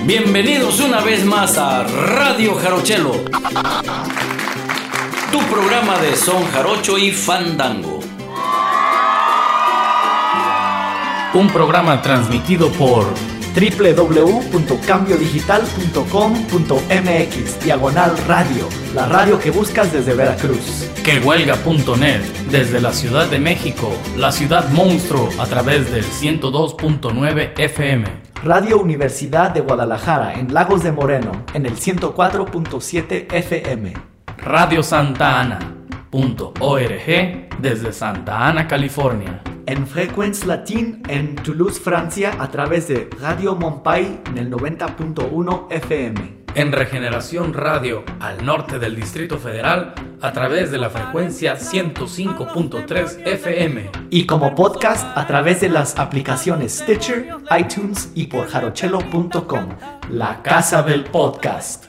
Bienvenidos una vez más a Radio Jarochelo, tu programa de son jarocho y fandango. Un programa transmitido por www.cambiodigital.com.mx/radio, la radio que buscas desde Veracruz. Quehuelga.net desde la Ciudad de México, la ciudad monstruo, a través del 102.9 FM. Radio Universidad de Guadalajara en Lagos de Moreno en el 104.7 FM. Radio Santa Ana.org desde Santa Ana, California. En Frequenz Latin en Toulouse, Francia, a través de Radio Montpay en el 90.1 FM. En Regeneración Radio al norte del Distrito Federal a través de la frecuencia 105.3 FM. Y como podcast a través de las aplicaciones Stitcher, iTunes y por jarochelo.com, la casa del podcast.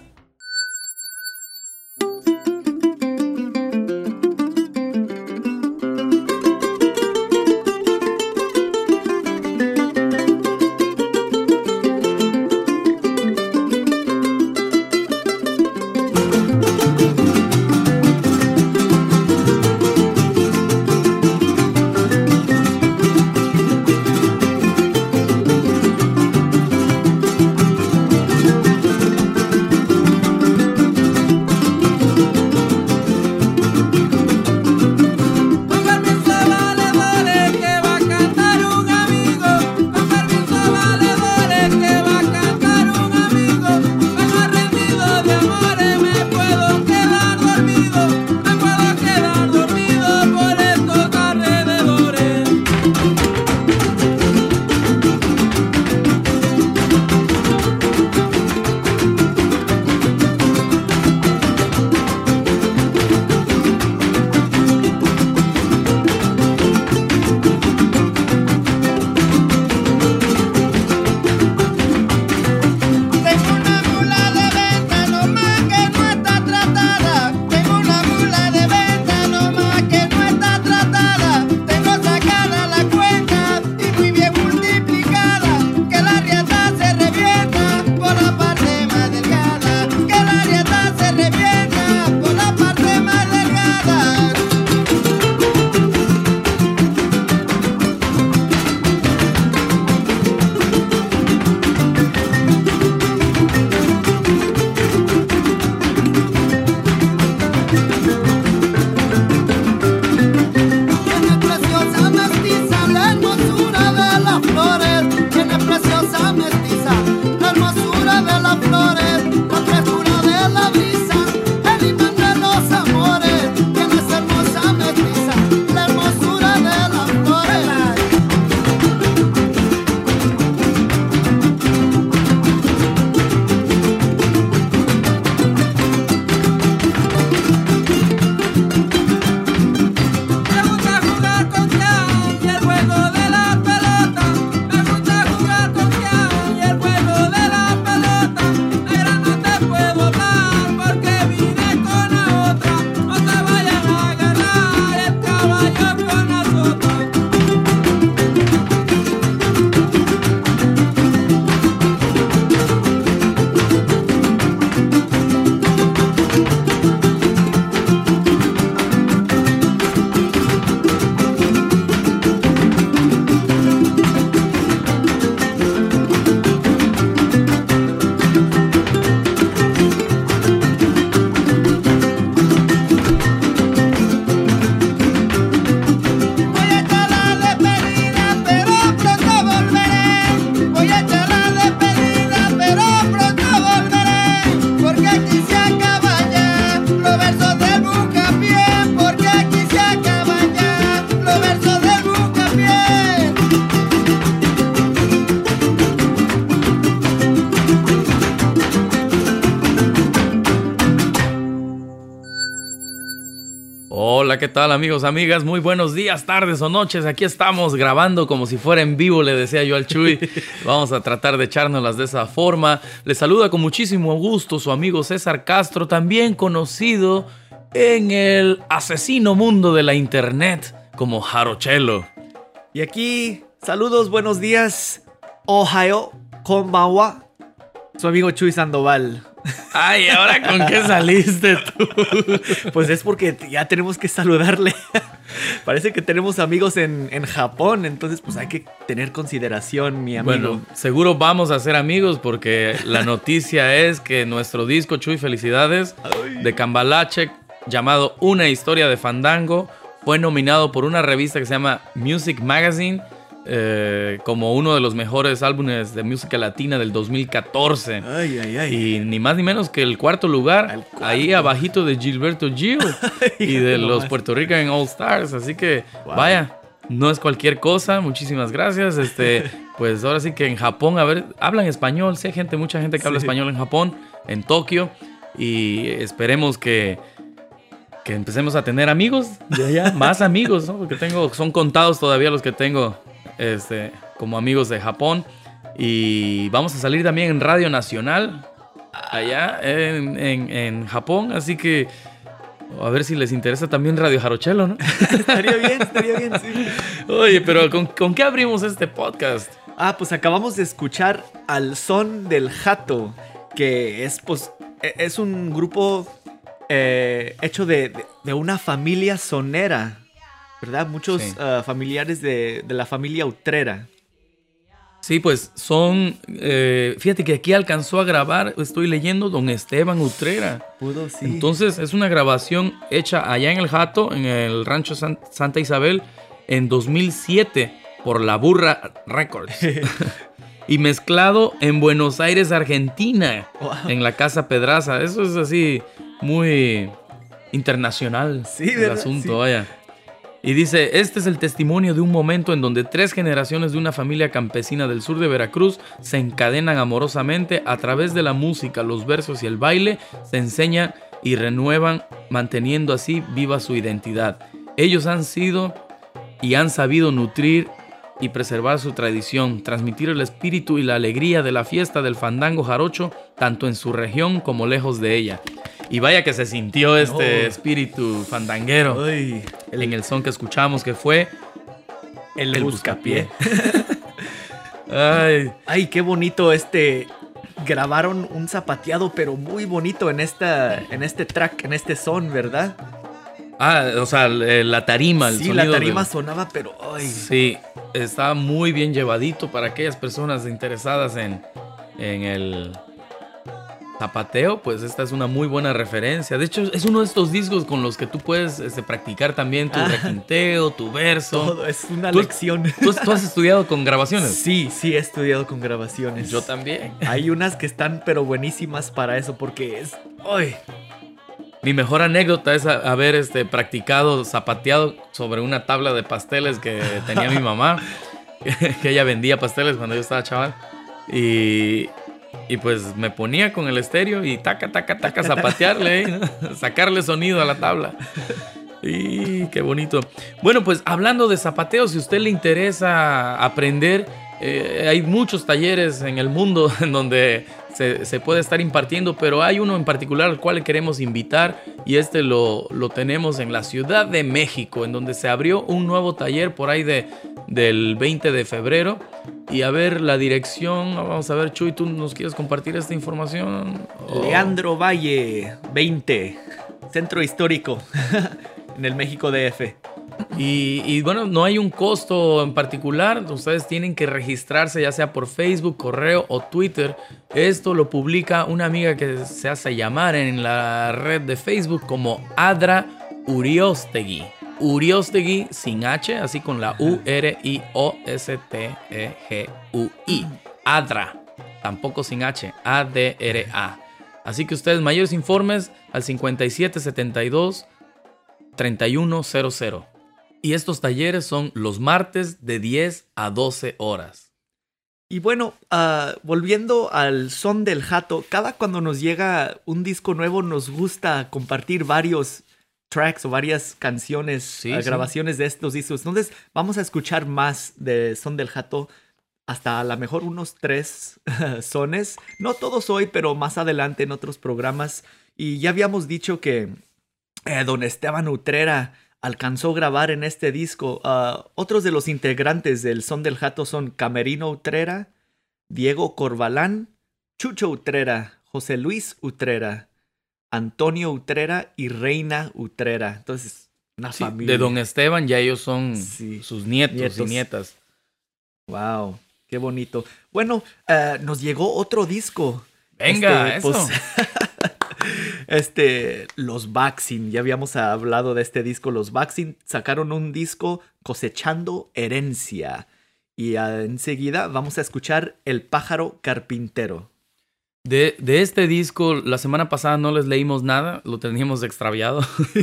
Hola, ¿qué tal amigos, amigas? Muy buenos días, tardes o noches. Aquí estamos grabando como si fuera en vivo, le decía yo al Chuy. Vamos a tratar de echárnoslas de esa forma. Les saluda con muchísimo gusto su amigo César Castro, también conocido en el asesino mundo de la internet como Jarochelo. Y aquí, saludos, buenos días, ohayo, konbanwa, Su amigo Chuy Sandoval. Ay, ¿ahora con qué saliste tú? Pues es porque ya tenemos que saludarle. Parece que tenemos amigos en Japón, entonces pues hay que tener consideración, mi amigo. Bueno, seguro vamos a ser amigos porque la noticia es que nuestro disco, Chuy, felicidades, de Cambalache, llamado Una historia de fandango, fue nominado por una revista que se llama Music Magazine como uno de los mejores álbumes de música latina del 2014. Y ni más ni menos que el cuarto lugar, ahí abajito de Gilberto Gil y de los Puerto Rican All Stars. Así que, vaya, no es cualquier cosa. Muchísimas gracias. Pues ahora sí que en Japón, a ver, hablan español. Sí, hay mucha gente que habla español en Japón, en Tokio. Y esperemos que empecemos a tener amigos de allá, más amigos, ¿no? Porque son contados todavía los que tengo como amigos de Japón. Y vamos a salir también en Radio Nacional allá en Japón, así que a ver si les interesa también Radio Jarochelo, ¿no? Estaría bien, sí. Oye, pero ¿con qué abrimos este podcast? Pues acabamos de escuchar Al Son del Jato, que es un grupo hecho de una familia sonera, ¿verdad? Muchos familiares de la familia Utrera. Sí, pues fíjate que aquí alcanzó a grabar, estoy leyendo, don Esteban Utrera. Pudo, sí. Entonces es una grabación hecha allá en El Jato, en el rancho Santa Isabel, en 2007 por La Burra Records. Y mezclado en Buenos Aires, Argentina, en la Casa Pedraza. Eso es así muy internacional, sí, el asunto, sí. Vaya. Y dice, este es el testimonio de un momento en donde 3 generaciones de una familia campesina del sur de Veracruz se encadenan amorosamente a través de la música, los versos y el baile, se enseñan y renuevan, manteniendo así viva su identidad. Ellos han sido y han sabido nutrir y preservar su tradición, transmitir el espíritu y la alegría de la fiesta del fandango jarocho, tanto en su región como lejos de ella. Y vaya que se sintió espíritu fandanguero en el son que escuchamos, que fue el Buscapié. Ay, qué bonito grabaron un zapateado, pero muy bonito en este track, en este son, ¿verdad? O sea, la tarima, el sí, sonido. Sí, la tarima sonaba, pero ay. Sí, está muy bien llevadito para aquellas personas interesadas en el zapateo, pues esta es una muy buena referencia. De hecho, es uno de estos discos con los que tú puedes practicar también tu requinteo, tu verso. Todo, es una lección. ¿Tú has estudiado con grabaciones? Sí, he estudiado con grabaciones. Yo también. Hay unas que están pero buenísimas para eso, porque es... ¡ay! Mi mejor anécdota es haber practicado zapateado sobre una tabla de pasteles que tenía mi mamá, que ella vendía pasteles cuando yo estaba chaval. Y pues me ponía con el estéreo y taca, zapatearle, ¿no? Sacarle sonido a la tabla. Y qué bonito. Bueno, pues hablando de zapateo, si a usted le interesa aprender, hay muchos talleres en el mundo en donde se puede estar impartiendo, pero hay uno en particular al cual le queremos invitar y lo tenemos en la Ciudad de México, en donde se abrió un nuevo taller por ahí del 20 de febrero. Y a ver la dirección, vamos a ver, Chuy, ¿tú nos quieres compartir esta información? Leandro Valle 20, Centro Histórico, en el México DF. Y bueno, no hay un costo en particular, ustedes tienen que registrarse ya sea por Facebook, correo o Twitter. Esto lo publica una amiga que se hace llamar en la red de Facebook como Adra Uriostegui. Uriostegui sin H, así con la U-R-I-O-S-T-E-G-U-I. Adra, tampoco sin H, A-D-R-A. Así que ustedes mayores informes al 5772-3100. Y estos talleres son los martes de 10 a 12 horas. Y bueno, volviendo al son del jato, cuando nos llega un disco nuevo nos gusta compartir varios tracks o varias canciones, grabaciones de estos discos. Entonces vamos a escuchar más de Son del Jato, hasta a lo mejor unos 3 sones. No todos hoy, pero más adelante en otros programas. Y ya habíamos dicho que don Esteban Utrera alcanzó a grabar en este disco. Otros de los integrantes del Son del Jato son Camerino Utrera, Diego Corbalán, Chucho Utrera, José Luis Utrera, Antonio Utrera y Reina Utrera. Entonces, una familia. De don Esteban ya ellos son sus nietos y nietas. Wow, qué bonito. Bueno, nos llegó otro disco. Venga, eso. Los Vaccine, ya habíamos hablado de este disco. Los Vaccine sacaron un disco, Cosechando Herencia. Y enseguida vamos a escuchar El Pájaro Carpintero. De este disco, la semana pasada no les leímos nada, lo teníamos extraviado.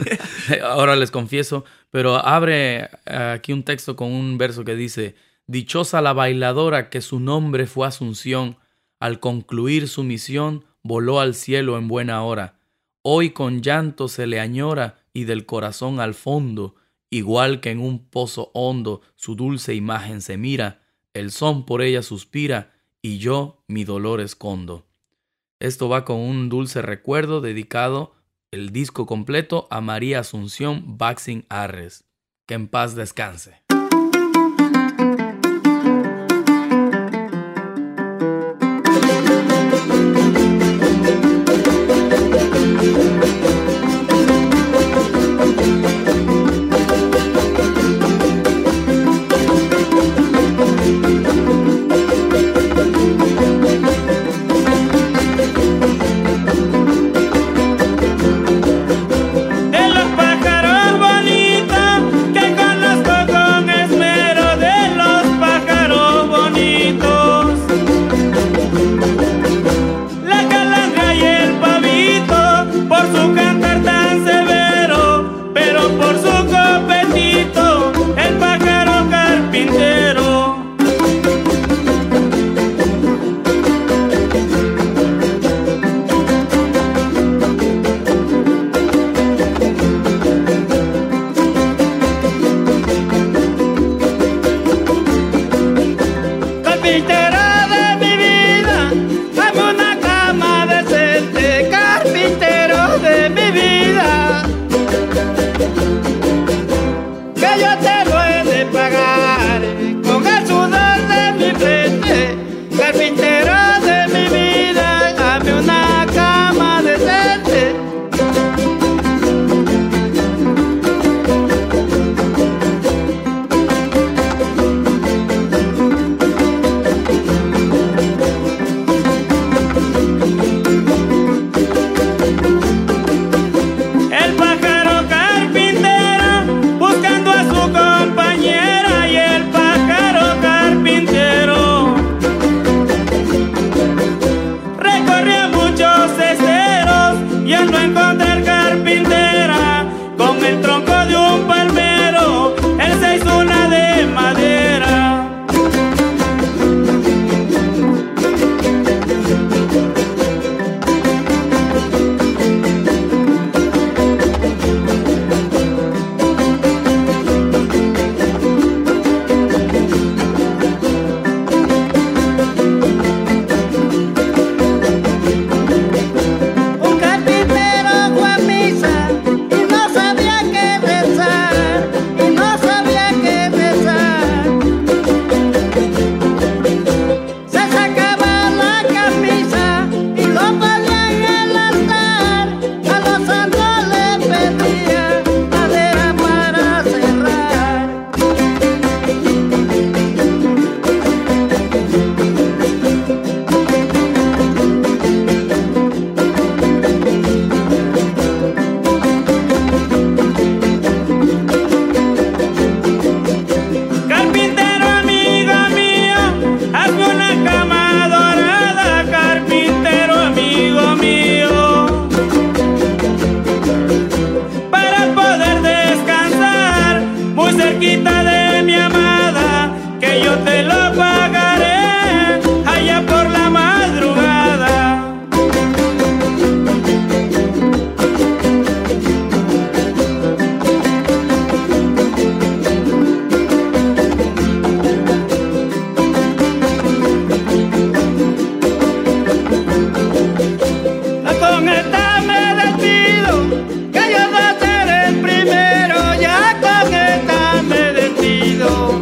Ahora les confieso, pero abre aquí un texto con un verso que dice: dichosa la bailadora que su nombre fue Asunción, al concluir su misión voló al cielo en buena hora. Hoy con llanto se le añora y del corazón al fondo, igual que en un pozo hondo su dulce imagen se mira, el son por ella suspira y yo mi dolor escondo. Esto va con un dulce recuerdo dedicado el disco completo a María Asunción Vaccine Arres. Que en paz descanse.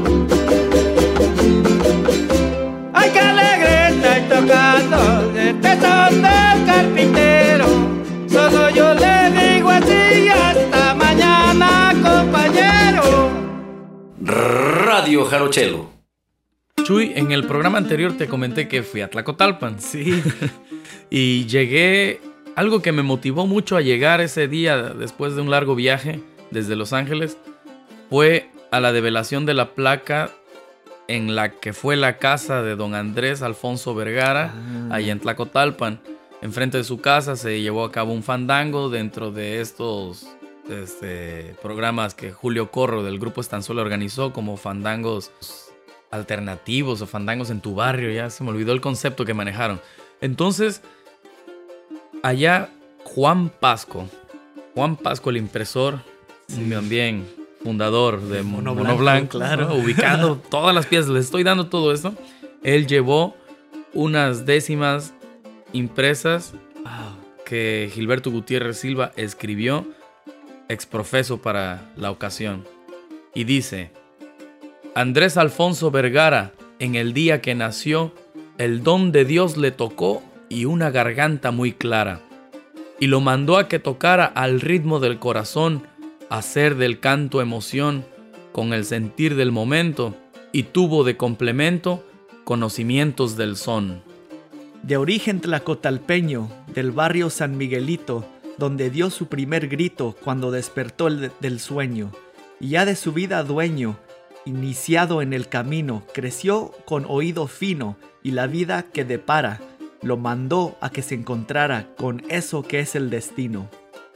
Este Radio Jarochelo. Chuy, en el programa anterior te comenté que fui a Tlacotalpan. Sí. Y llegué, algo que me motivó mucho a llegar ese día después de un largo viaje desde Los Ángeles, fue a la develación de la placa en la que fue la casa de don Andrés Alfonso Vergara, allá en Tlacotalpan. Enfrente de su casa se llevó a cabo un fandango dentro de estos programas que Julio Corro del Grupo Estanzuela organizó, como fandangos alternativos o fandangos en tu barrio. Ya se me olvidó el concepto que manejaron. Entonces, allá Juan Pasco, el impresor, también fundador de Mono Blanco, claro, ¿no? Ubicando todas las piezas, les estoy dando todo esto. Él llevó unas décimas impresas que Gilberto Gutiérrez Silva escribió exprofeso para la ocasión. Y dice: Andrés Alfonso Vergara, en el día que nació, el don de Dios le tocó y una garganta muy clara, y lo mandó a que tocara al ritmo del corazón, hacer del canto emoción con el sentir del momento, y tuvo de complemento conocimientos del son. De origen tlacotalpeño, del barrio San Miguelito, donde dio su primer grito cuando despertó del sueño, y ya de su vida dueño, iniciado en el camino, creció con oído fino, y la vida que depara lo mandó a que se encontrara con eso que es el destino.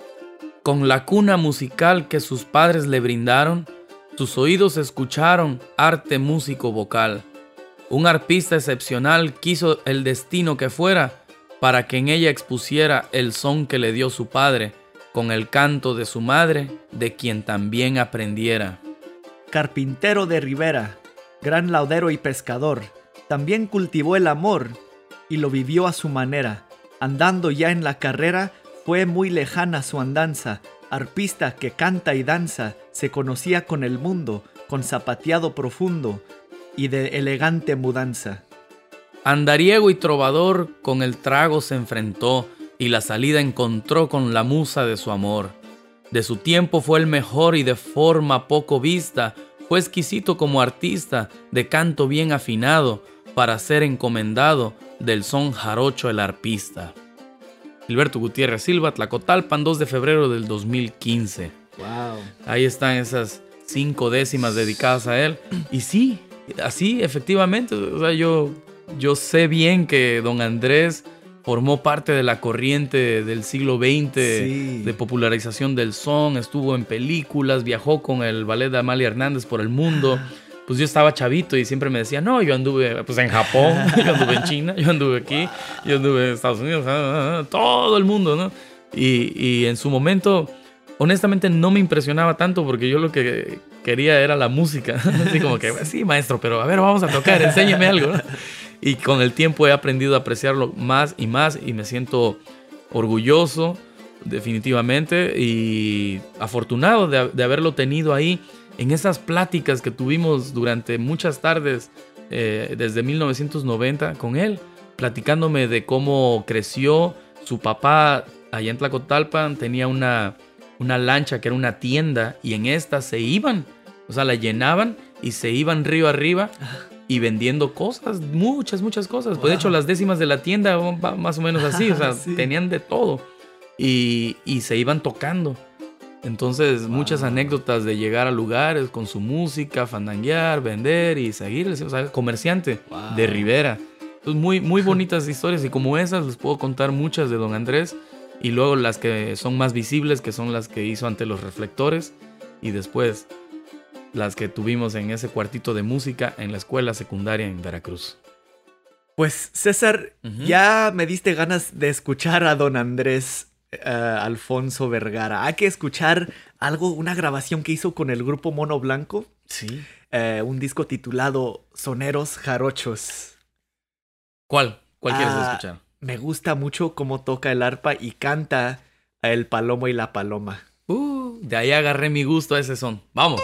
Con la cuna musical que sus padres le brindaron, sus oídos escucharon arte músico vocal. Un arpista excepcional quiso el destino que fuera, para que en ella expusiera el son que le dio su padre, con el canto de su madre, de quien también aprendiera. Carpintero de Rivera, gran laudero y pescador, también cultivó el amor y lo vivió a su manera. Andando ya en la carrera, fue muy lejana su andanza. Arpista que canta y danza, se conocía con el mundo, con zapateado profundo y de elegante mudanza. Andariego y trovador con el trago se enfrentó, y la salida encontró con la musa de su amor. De su tiempo fue el mejor y de forma poco vista, fue exquisito como artista, de canto bien afinado, para ser encomendado del son jarocho el arpista. Gilberto Gutiérrez Silva, Tlacotalpan, 2 de febrero del 2015. Wow. Ahí están esas 5 décimas dedicadas a él. Y sí, así efectivamente, o sea, yo sé bien que don Andrés formó parte de la corriente del siglo XX, sí, de popularización del son, estuvo en películas, viajó con el ballet de Amalia Hernández por el mundo. Pues yo estaba chavito y siempre me decía, no, yo anduve pues en Japón, yo anduve en China, yo anduve aquí, yo anduve en Estados Unidos, todo el mundo, ¿no? Y en su momento, honestamente no me impresionaba tanto, porque yo lo que quería era la música. Así como que, sí, maestro, pero a ver, vamos a tocar, enséñeme algo, ¿no? Y con el tiempo he aprendido a apreciarlo más y me siento orgulloso, definitivamente, y afortunado de haberlo tenido ahí en esas pláticas que tuvimos durante muchas tardes desde 1990 con él, platicándome de cómo creció. Su papá allá en Tlacotalpan tenía una lancha que era una tienda, y en esta se iban, o sea, la llenaban y se iban río arriba y vendiendo cosas, muchas cosas. Wow. Pues de hecho las décimas de la tienda más o menos así, o sea, sí, tenían de todo y se iban tocando. Entonces, wow, muchas anécdotas de llegar a lugares con su música, fandanguear, vender y seguir, o sea, comerciante, wow, de Rivera. Entonces, muy bonitas historias, y como esas les puedo contar muchas de don Andrés, y luego las que son más visibles, que son las que hizo ante los reflectores, y después las que tuvimos en ese cuartito de música en la escuela secundaria en Veracruz. Pues, César, ya me diste ganas de escuchar a don Andrés Alfonso Vergara. Hay que escuchar algo, una grabación que hizo con el grupo Mono Blanco. Sí. Un disco titulado Soneros Jarochos. ¿Cuál quieres escuchar? Me gusta mucho cómo toca el arpa y canta a El Palomo y la Paloma. De ahí agarré mi gusto a ese son. ¡Vamos!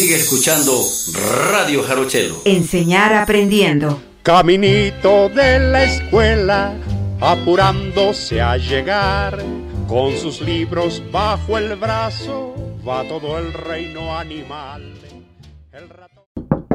Sigue escuchando Radio Jarochelo. Enseñar aprendiendo. Caminito de la escuela, apurándose a llegar, con sus libros bajo el brazo, va todo el reino animal. El ratón...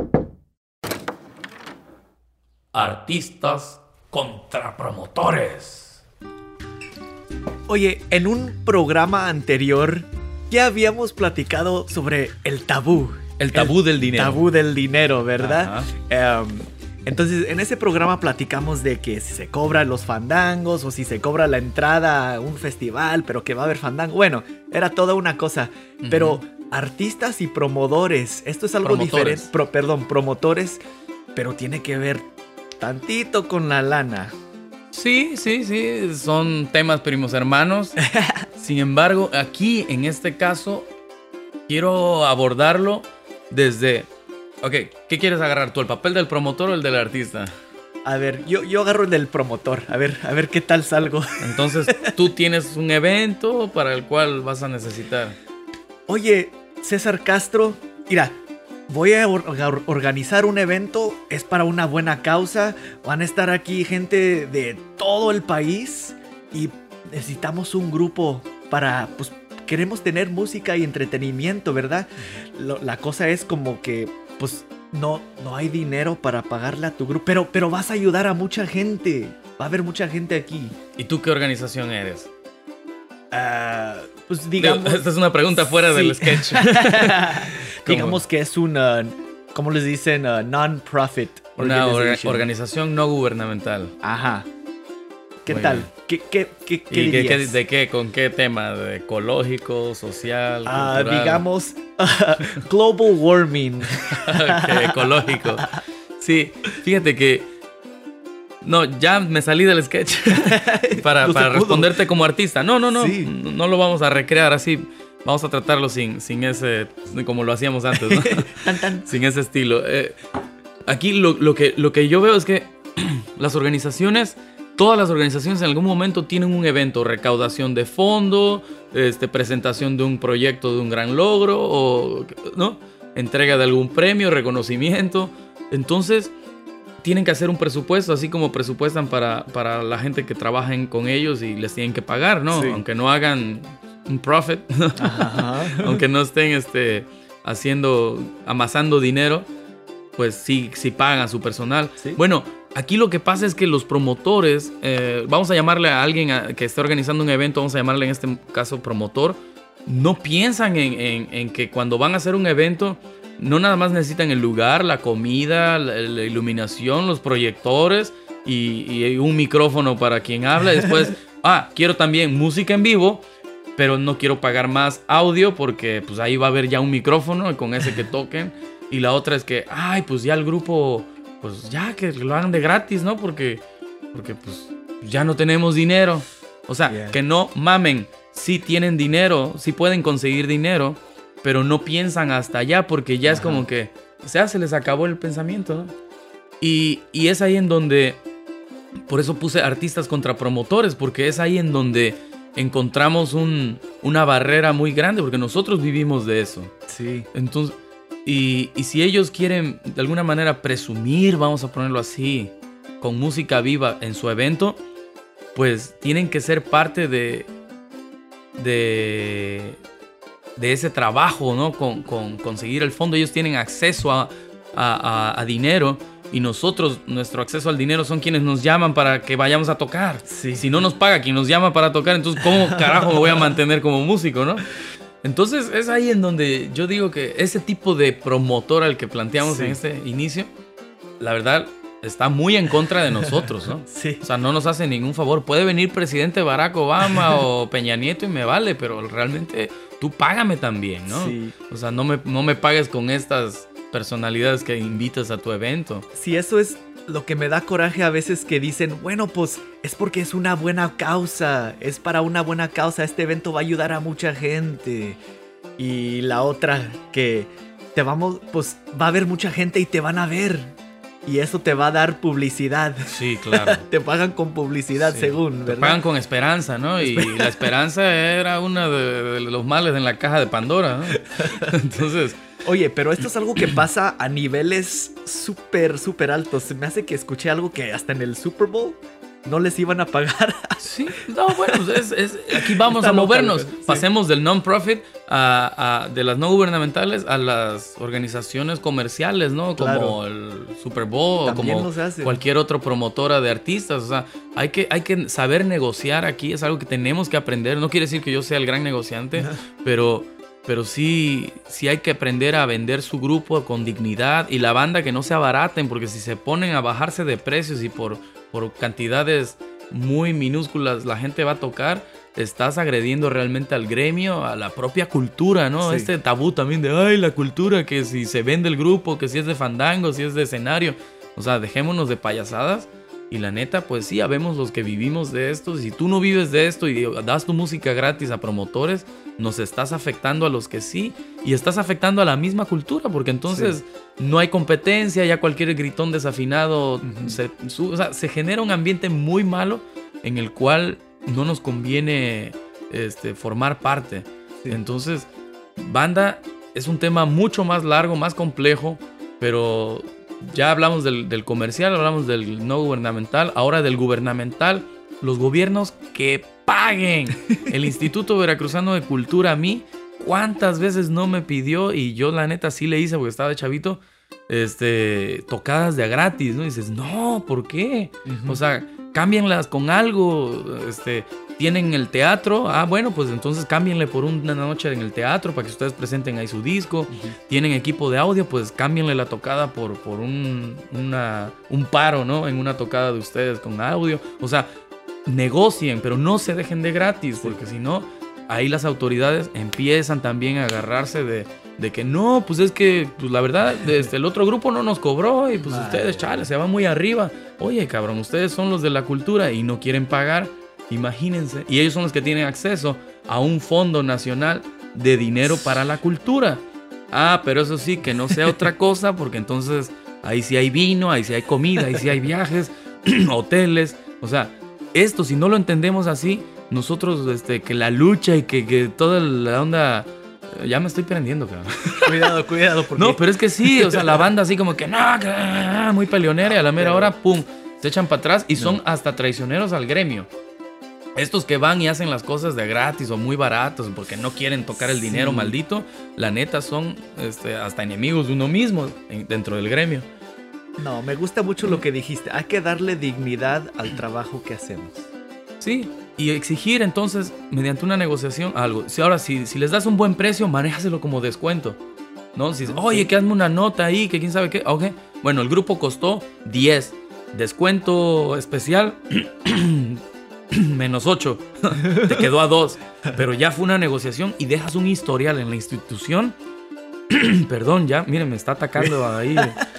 Artistas contra promotores. Oye, en un programa anterior ya habíamos platicado sobre el tabú. El tabú del dinero. Tabú del dinero, ¿verdad? Entonces, en ese programa platicamos de que si se cobran los fandangos o si se cobra la entrada a un festival, pero que va a haber fandango. Bueno, era toda una cosa. Pero artistas y promotores, esto es algo diferente. Promotores, pero tiene que ver tantito con la lana. Sí, son temas primos hermanos. Sin embargo, aquí, en este caso, quiero abordarlo desde... Ok, ¿qué quieres agarrar tú? ¿El papel del promotor o el del artista? A ver, yo agarro el del promotor. A ver qué tal salgo. Entonces, tú tienes un evento para el cual vas a necesitar. Oye, César Castro, mira, voy a organizar un evento. Es para una buena causa. Van a estar aquí gente de todo el país. Y necesitamos un grupo para... Pues, queremos tener música y entretenimiento, ¿verdad? La cosa es como que... Pues no hay dinero para pagarle a tu grupo, pero vas a ayudar a mucha gente. Va a haber mucha gente aquí. ¿Y tú qué organización eres? Pues digamos... Esta es una pregunta fuera del sketch. Digamos que es una, ¿cómo les dicen? Non-profit. Una organización no gubernamental. Ajá. ¿Qué Muy tal? bien. ¿Qué dirías? ¿De qué? ¿Con qué tema? ¿De ecológico, social, cultural? Digamos, global warming. Okay, ecológico. Sí, fíjate que... No, ya me salí del sketch para responderte como artista. No. Sí. No lo vamos a recrear así. Vamos a tratarlo sin ese... Como lo hacíamos antes, ¿no? Sin ese estilo. Aquí lo que yo veo es que las organizaciones... Todas las organizaciones en algún momento tienen un evento, recaudación de fondo, presentación de un proyecto de un gran logro, o ¿no? Entrega de algún premio, reconocimiento. Entonces, tienen que hacer un presupuesto, así como presupuestan para la gente que trabajen con ellos y les tienen que pagar, ¿no? Sí. Aunque no hagan un profit, aunque no estén amasando dinero, pues sí pagan a su personal. ¿Sí? Bueno, aquí lo que pasa es que los promotores, vamos a llamarle a alguien que esté organizando un evento, vamos a llamarle en este caso promotor, no piensan en que cuando van a hacer un evento, no nada más necesitan el lugar, la comida, la iluminación, los proyectores y un micrófono para quien habla. Y después, quiero también música en vivo, pero no quiero pagar más audio porque pues ahí va a haber ya un micrófono y con ese que toquen. Y la otra es que, pues ya el grupo... Pues ya que lo hagan de gratis, ¿no? Porque pues ya no tenemos dinero. O sea, que no mamen. Sí tienen dinero, sí pueden conseguir dinero, pero no piensan hasta allá porque ya es como que, se les acabó el pensamiento, ¿no? Y es ahí en donde, por eso puse artistas contra promotores, porque es ahí en donde encontramos una barrera muy grande, porque nosotros vivimos de eso. Sí. Entonces... Y si ellos quieren de alguna manera presumir, vamos a ponerlo así, con música viva en su evento, pues tienen que ser parte de ese trabajo, ¿no? Con conseguir el fondo. Ellos tienen acceso a dinero y nosotros, nuestro acceso al dinero son quienes nos llaman para que vayamos a tocar. Sí. Si no nos paga quien nos llama para tocar, entonces ¿cómo carajo me voy a mantener como músico, no? Entonces es ahí en donde yo digo que ese tipo de promotor al que planteamos en este inicio, la verdad está muy en contra de nosotros, ¿no? Sí. O sea, no nos hace ningún favor. Puede venir presidente Barack Obama o Peña Nieto y me vale, pero realmente tú págame también, ¿no? Sí. O sea, no me pagues con estas personalidades que invitas a tu evento. Sí, eso es lo que me da coraje a veces, que dicen, bueno, pues es porque es una buena causa, es para una buena causa, este evento va a ayudar a mucha gente. Y la otra, que pues va a haber mucha gente y te van a ver. Y eso te va a dar publicidad. Sí, claro. Te pagan con publicidad, sí, según, ¿verdad? Te pagan con esperanza, ¿no? Y la esperanza era uno de los males en la caja de Pandora, ¿no? Entonces... Oye, pero esto es algo que pasa a niveles súper, súper altos. Se me hace que escuché algo que hasta en el Super Bowl no les iban a pagar. Sí, no, bueno, aquí vamos a movernos. Sí. Pasemos del non-profit de las no gubernamentales a las organizaciones comerciales, ¿no? Claro. Como el Super Bowl, también como cualquier otra promotora de artistas. O sea, hay que saber negociar aquí. Es algo que tenemos que aprender. No quiere decir que yo sea el gran negociante, pero sí hay que aprender a vender su grupo con dignidad y la banda que no se abaraten, porque si se ponen a bajarse de precios y por cantidades muy minúsculas la gente va a tocar, estás agrediendo realmente al gremio, a la propia cultura, ¿no? Sí. Este tabú también de, ay, la cultura, que si se vende el grupo, que si es de fandango, si es de escenario. O sea, dejémonos de payasadas. Y la neta, pues sí, habemos los que vivimos de esto. Si tú no vives de esto y das tu música gratis a promotores, nos estás afectando a los que sí. Y estás afectando a la misma cultura, porque entonces no hay competencia, ya cualquier gritón desafinado. O sea, se genera un ambiente muy malo en el cual no nos conviene formar parte. Sí. Entonces, banda es un tema mucho más largo, más complejo, pero... Ya hablamos del comercial, hablamos del no gubernamental, ahora del gubernamental. Los gobiernos que paguen. El Instituto Veracruzano de Cultura a mí, ¿cuántas veces no me pidió? Y yo la neta sí le hice porque estaba de chavito, tocadas de a gratis, ¿no? Y dices, no, ¿por qué? O sea, cámbienlas con algo, tienen el teatro, bueno, pues entonces cámbienle por una noche en el teatro para que ustedes presenten ahí su disco. Tienen equipo de audio, pues cámbienle la tocada por un paro, ¿no? En una tocada de ustedes con audio. O sea, negocien, pero no se dejen de gratis, porque si no, ahí las autoridades empiezan también a agarrarse de que no, pues es que pues la verdad, el otro grupo no nos cobró y pues ustedes, chale, se van muy arriba. Oye, cabrón, ustedes son los de la cultura y no quieren pagar. Imagínense. Y ellos son los que tienen acceso a un fondo nacional de dinero para la cultura. Pero eso sí, que no sea otra cosa, porque entonces ahí sí hay vino, ahí sí hay comida, ahí sí hay viajes, hoteles. O sea, esto si no lo entendemos así, nosotros que la lucha y que toda la onda... Ya me estoy prendiendo, cabrón. Cuidado. Porque... No, pero es que sí, o sea, la banda así como que no, muy peleonera y a la mera hora, pum, se echan para atrás y son hasta traicioneros al gremio. Estos que van y hacen las cosas de gratis o muy baratos porque no quieren tocar el dinero maldito, la neta son hasta enemigos de uno mismo dentro del gremio. No, me gusta mucho lo que dijiste. Hay que darle dignidad al trabajo que hacemos. Sí, y exigir entonces, mediante una negociación, algo. Ahora, si les das un buen precio, manéjaselo como descuento, ¿no? Si oye, que hazme una nota ahí, que quién sabe qué. Ok, bueno, el grupo costó 10. Descuento especial... menos 8, te quedó a 2, pero ya fue una negociación y dejas un historial en la institución. Perdón, ya, miren, me está atacando ahí.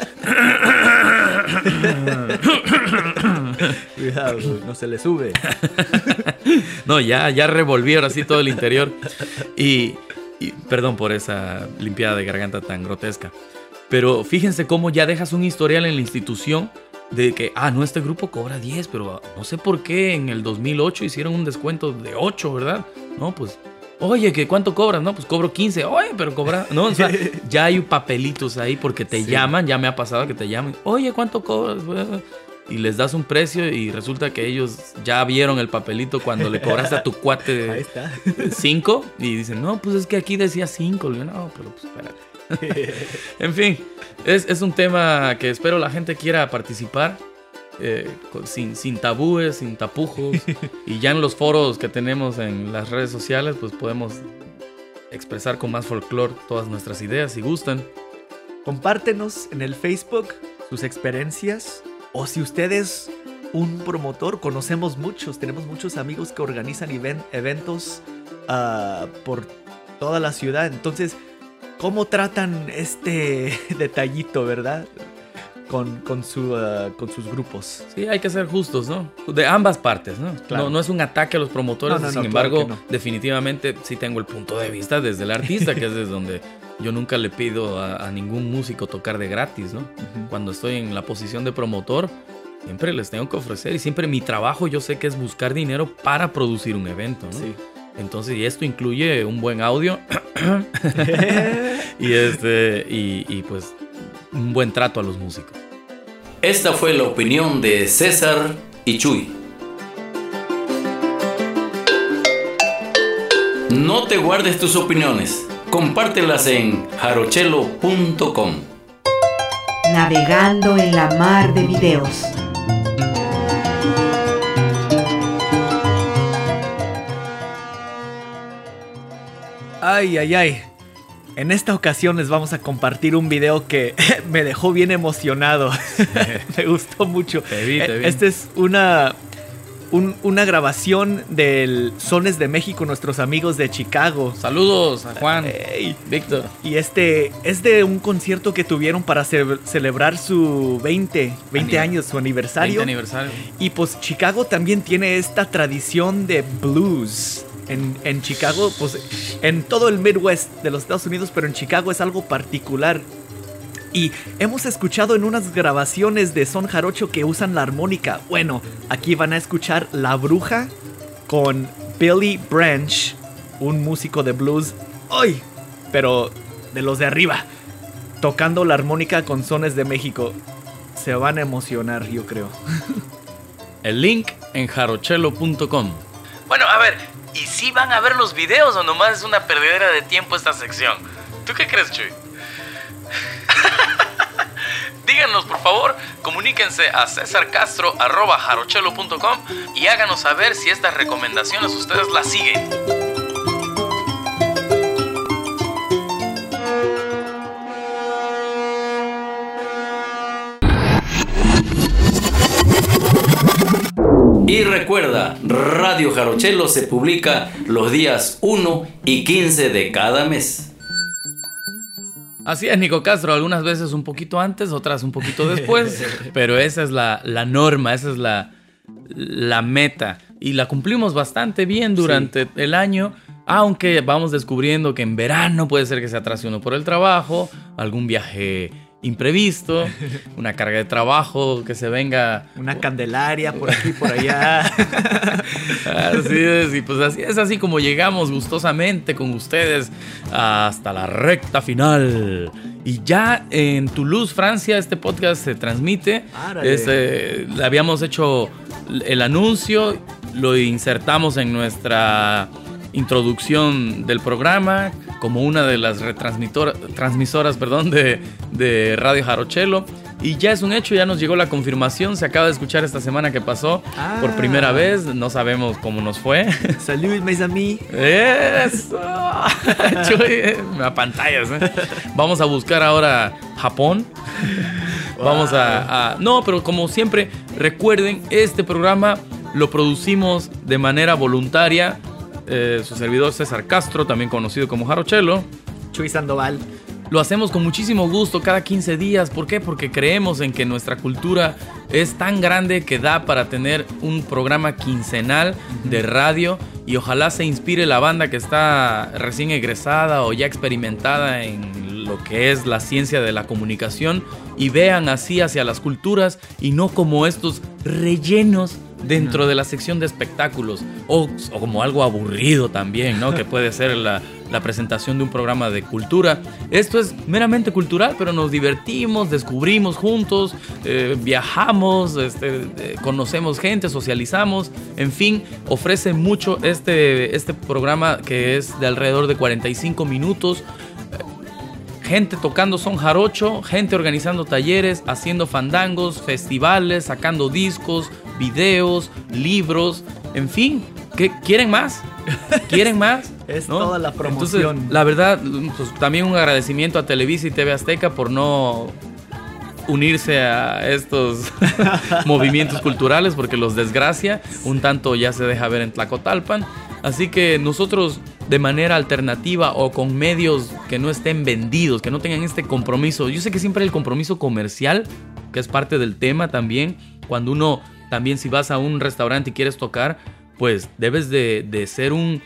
Cuidado, no se le sube. No, ya revolví ahora sí todo el interior. Y perdón por esa limpiada de garganta tan grotesca. Pero fíjense cómo ya dejas un historial en la institución de que, no, este grupo cobra 10, pero no sé por qué en el 2008 hicieron un descuento de 8, ¿verdad? No, pues, oye, ¿que cuánto cobras? No, pues cobro 15. Oye, pero cobra... No, o sea, ya hay papelitos ahí porque te llaman, ya me ha pasado que te llaman. Oye, ¿cuánto cobras? Y les das un precio y resulta que ellos ya vieron el papelito cuando le cobraste a tu cuate 5 y dicen, no, pues es que aquí decía 5. No, pero pues espérate. En fin, es un tema que espero la gente quiera participar, sin tabúes, sin tapujos. Y ya en los foros que tenemos en las redes sociales, pues podemos expresar con más folclore todas nuestras ideas si gustan. Compártenos en el Facebook sus experiencias, o si usted es un promotor, tenemos muchos amigos que organizan eventos por toda la ciudad. Entonces, ¿cómo tratan este detallito, verdad? Con sus grupos. Sí, hay que ser justos, ¿no? De ambas partes, ¿no? Claro. No es un ataque a los promotores, sin embargo, claro definitivamente sí tengo el punto de vista desde el artista, que es desde donde yo nunca le pido a ningún músico tocar de gratis, ¿no? Cuando estoy en la posición de promotor, siempre les tengo que ofrecer, y siempre mi trabajo yo sé que es buscar dinero para producir un evento, ¿no? Sí. Entonces, y esto incluye un buen audio y pues un buen trato a los músicos. Esta fue la opinión de César y Chuy. No te guardes tus opiniones, compártelas en jarochelo.com. Navegando en la mar de videos. Ay, ay, ay. En esta ocasión les vamos a compartir un video que me dejó bien emocionado. Me gustó mucho. Te vi. Esta es una grabación del Sones de México, nuestros amigos de Chicago. Saludos a Juan, Víctor. Y es de un concierto que tuvieron para celebrar su 20 años, su aniversario. 20 aniversario. Y pues Chicago también tiene esta tradición de blues. En Chicago, pues en todo el Midwest de los Estados Unidos, pero en Chicago es algo particular. Y hemos escuchado en unas grabaciones de son jarocho que usan la armónica. Bueno, aquí van a escuchar La Bruja con Billy Branch, un músico de blues, ¡ay! Pero de los de arriba, tocando la armónica con Sones de México. Se van a emocionar, yo creo. El link en jarochelo.com. Bueno, a ver, ¿y si van a ver los videos o nomás es una perdedera de tiempo esta sección? ¿Tú qué crees, Chuy? Díganos, por favor, comuníquense a cesarcastro@jarochelo.com y háganos saber si estas recomendaciones ustedes las siguen. Y recuerda, Radio Jarochelo se publica los días 1 y 15 de cada mes. Así es, Nico Castro, algunas veces un poquito antes, otras un poquito después, pero esa es la norma, esa es la meta. Y la cumplimos bastante bien durante el año, aunque vamos descubriendo que en verano puede ser que se atrase uno por el trabajo, algún viaje imprevisto, una carga de trabajo que se venga, una candelaria por aquí, por allá. Así es, y pues así es así como llegamos gustosamente con ustedes hasta la recta final. Y ya en Toulouse, Francia, este podcast se transmite. Le habíamos hecho el anuncio, lo insertamos en nuestra introducción del programa como una de las transmisoras de Radio Jarochelo, y ya es un hecho, ya nos llegó la confirmación, se acaba de escuchar esta semana que pasó por primera vez, no sabemos cómo nos fue. Salud, mes amis. Eso. Me apantallas, ¿eh? Vamos a buscar ahora Japón. Vamos no, pero como siempre, recuerden, este programa lo producimos de manera voluntaria. Su servidor César Castro, también conocido como Jarochelo. Chuy Sandoval. Lo hacemos con muchísimo gusto cada 15 días. ¿Por qué? Porque creemos en que nuestra cultura es tan grande que da para tener un programa quincenal de radio, y ojalá se inspire la banda que está recién egresada o ya experimentada en lo que es la ciencia de la comunicación y vean así hacia las culturas y no como estos rellenos dentro de la sección de espectáculos o como algo aburrido también, ¿no? Que puede ser la presentación de un programa de cultura. Esto es meramente cultural, pero nos divertimos, descubrimos juntos, viajamos, conocemos gente, socializamos, en fin, ofrece mucho este programa, que es de alrededor de 45 minutos. Gente tocando son jarocho, gente organizando talleres, haciendo fandangos, festivales, sacando discos, videos, libros, en fin. ¿Qué quieren más? ¿Quieren más? Es ¿no? Toda la promoción. Entonces, la verdad, pues, también un agradecimiento a Televisa y TV Azteca por no unirse a estos movimientos culturales, porque los desgracia, un tanto ya se deja ver en Tlacotalpan. Así que nosotros, de manera alternativa o con medios que no estén vendidos, que no tengan este compromiso. Yo sé que siempre hay el compromiso comercial, que es parte del tema también. Cuando uno, también si vas a un restaurante y quieres tocar, pues debes de ser un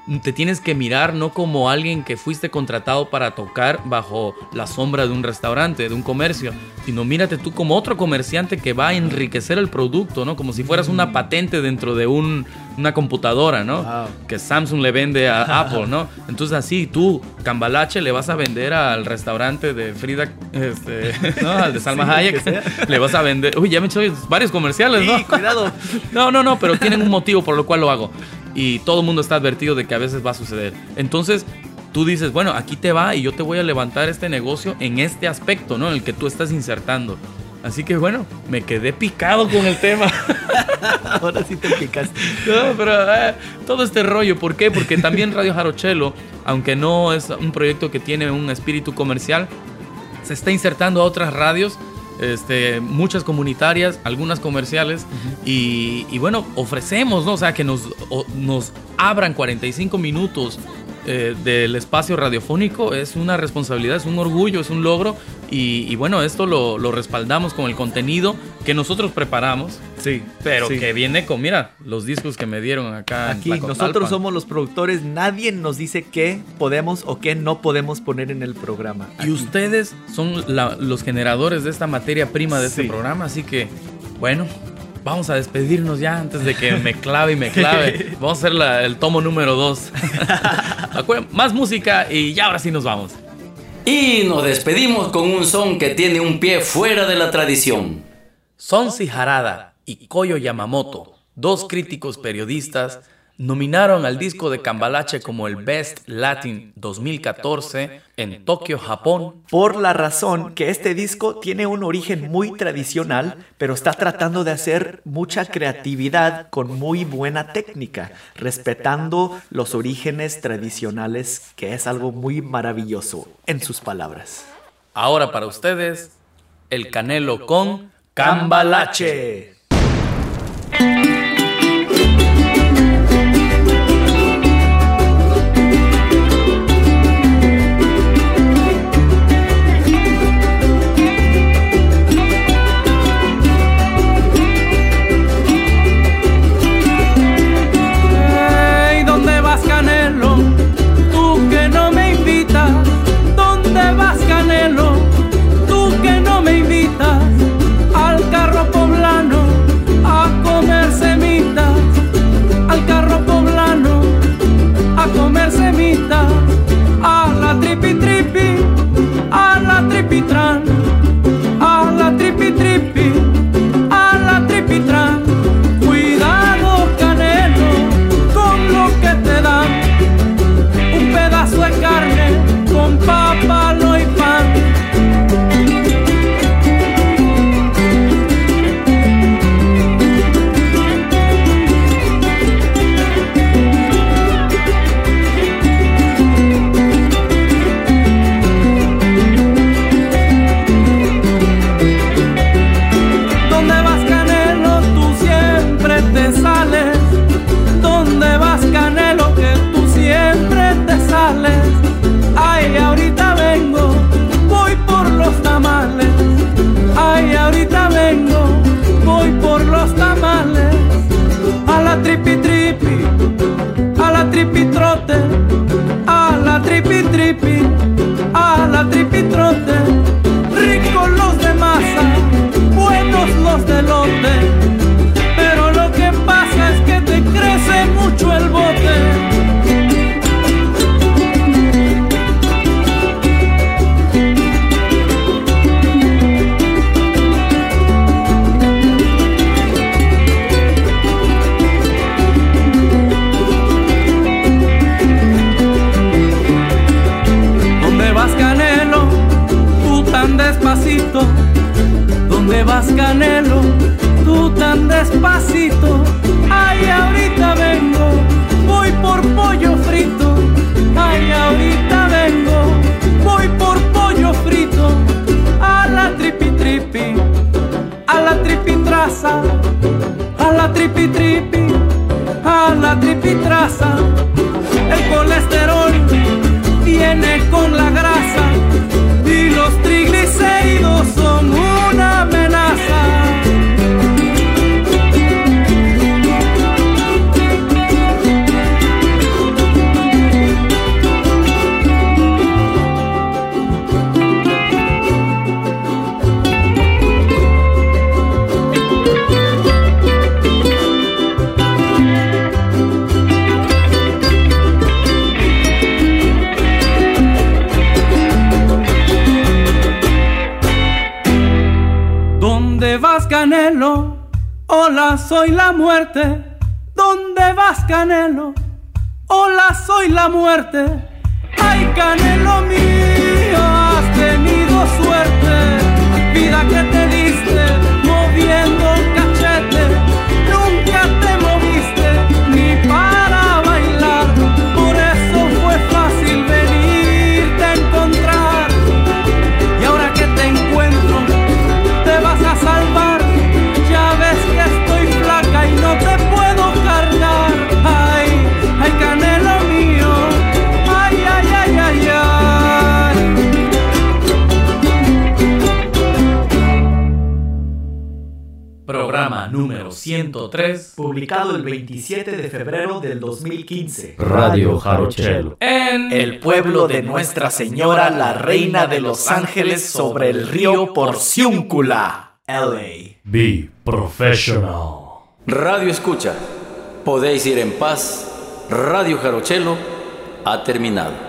te tienes que mirar no como alguien que fuiste contratado para tocar bajo la sombra de un restaurante, de un comercio, sino mírate tú como otro comerciante que va a enriquecer el producto, ¿no? Como si fueras una patente dentro de una computadora, ¿no? Wow. Que Samsung le vende a Apple, ¿no? Entonces así tú, Cambalache, le vas a vender al restaurante de Frida, ¿no? Al de Salma Hayek, le vas a vender... Uy, ya me he hecho varios comerciales, ¿no? Sí, cuidado. No, pero tienen un motivo por lo cual lo hago. Y todo el mundo está advertido de que a veces va a suceder. Entonces, tú dices, bueno, aquí te va y yo te voy a levantar este negocio en este aspecto, ¿no? En el que tú estás insertando. Así que, bueno, me quedé picado con el tema. Ahora sí te picaste. No, pero todo este rollo, ¿por qué? Porque también Radio Jarochelo, aunque no es un proyecto que tiene un espíritu comercial, se está insertando a otras radios, muchas comunitarias, algunas comerciales, y bueno, ofrecemos, ¿no? O sea, que nos abran 45 minutos del espacio radiofónico. Es una responsabilidad, es un orgullo, es un logro, y bueno, esto lo respaldamos con el contenido que nosotros preparamos. Sí, pero sí. Que viene con, mira, los discos que me dieron acá. Aquí nosotros somos los productores, nadie nos dice qué podemos o qué no podemos poner en el programa. Y ustedes son los generadores de esta materia prima de este programa, así que, bueno, vamos a despedirnos ya antes de que me clave. Vamos a hacer el tomo número 2. Más música y ya ahora sí nos vamos. Y nos despedimos con un son que tiene un pie fuera de la tradición. Sonsi Harada y Koyo Yamamoto, dos críticos periodistas, nominaron al disco de Cambalache como el Best Latin 2014 en Tokio, Japón. Por la razón que este disco tiene un origen muy tradicional, pero está tratando de hacer mucha creatividad con muy buena técnica, respetando los orígenes tradicionales, que es algo muy maravilloso, en sus palabras. Ahora para ustedes, El Canelo con Cambalache. ¿Dónde vas, Canelo? Tú que no me invitas. ¿Dónde vas, Canelo? Tú que no me invitas al carro poblano a comer semitas, al carro poblano a comer semitas, a la tripi tripi, a la tripitran, a la tripi tripi, a la tripitran. Cuidado, Canelo, con lo que te dan, un pedazo de carne con papalo y pan. ¿Dónde vas, Canelo? Tú siempre te sales. ¿Dónde vas, Canelo? Que tú siempre te sales. Ay, ahorita vengo, voy por los tamales. Ay, ahorita vengo, voy por los tamales. A la tripi tripi, a la tripi trote, a la tripi tripi, a la tripi trote. Ricos los de masa, buenos los de lote, pero lo que pasa es que te crece mucho el bote. ¿Dónde vas, Canelo? Tú tan despacito. ¿Dónde vas, Canelo? Tú tan despacito. Ay, ahorita vengo, voy por pollo frito. Ay, ahorita vengo, voy por pollo frito. A la tripi tripi, a la tripi traza, a la tripi tripi, a la tripi traza. El colesterol viene con la grasa y los triglicéridos son una amenaza. ¿Dónde vas, Canelo? Hola, soy la muerte. ¿Dónde vas, Canelo? Hola, soy la muerte. Ay, Canelo mío, has tenido suerte. Vida que te diste moviendo el cachete. Nunca te moviste ni para bailar. Por eso fue fácil venirte a encontrar. Y ahora que te encuentro, te vas a salvar. Ya ves que estoy flaca y no te puedo cargar. Ay, ay, Canelo mío. Ay, ay, ay, ay, ay. Programa número 103, publicado el 27 de febrero del 2015. Radio Jarochelo. en El pueblo de Nuestra Señora, la Reina de los Ángeles, sobre el río Porciúncula, LA. Be professional. Radio Escucha. Podéis ir en paz. Radio Jarochelo ha terminado.